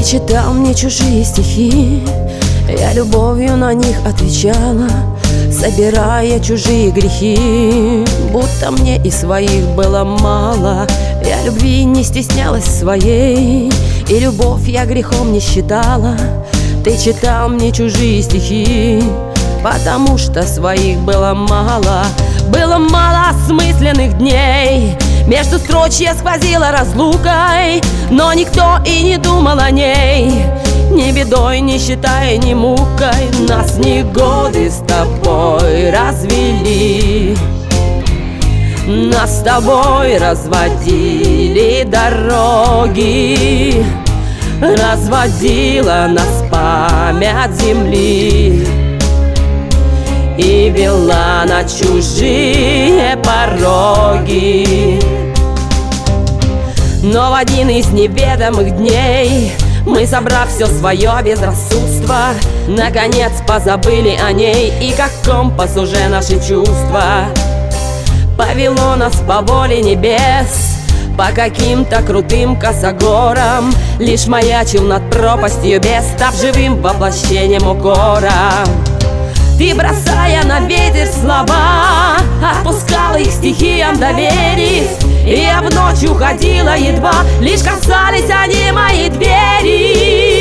читал мне чужие стихи, я любовью на них отвечала, собирая чужие грехи, будто мне и своих было мало. Я любви не стеснялась своей, и любовь я грехом не считала. Ты читал мне чужие стихи, потому что своих было мало. Было мало осмысленных дней, между строчья сквозила разлукой, но никто и не думал о ней, ни бедой, ни считай, ни мукой. Нас не годы с тобой развели, нас с тобой разводили дороги, разводила нас память земли и вела на чужие пороги. Но в один из неведомых дней мы, собрав все свое безрассудство, наконец позабыли о ней, и как компас уже наши чувства повело нас по воле небес, по каким-то крутым косогорам. Лишь маячил над пропастью без, став живым воплощением укора. Ты, бросая на ветер слова, отпускала их стихиям, доверив, и я в ночь уходила едва, лишь касались они моей двери.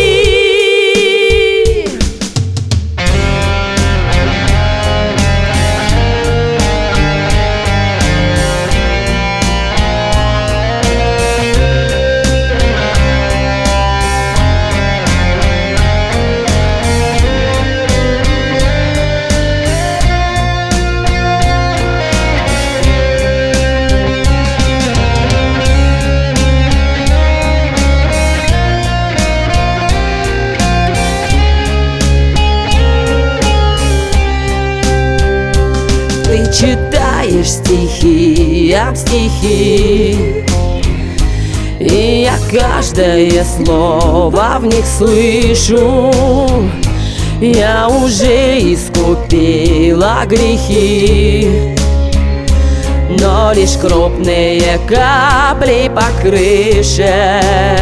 Ты читаешь стихиям стихи, и я каждое слово в них слышу. Я уже искупила грехи, но лишь крупные капли по крыше,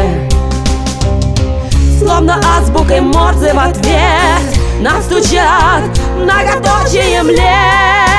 словно азбукой Морзе в ответ нам стучат многоточием лет.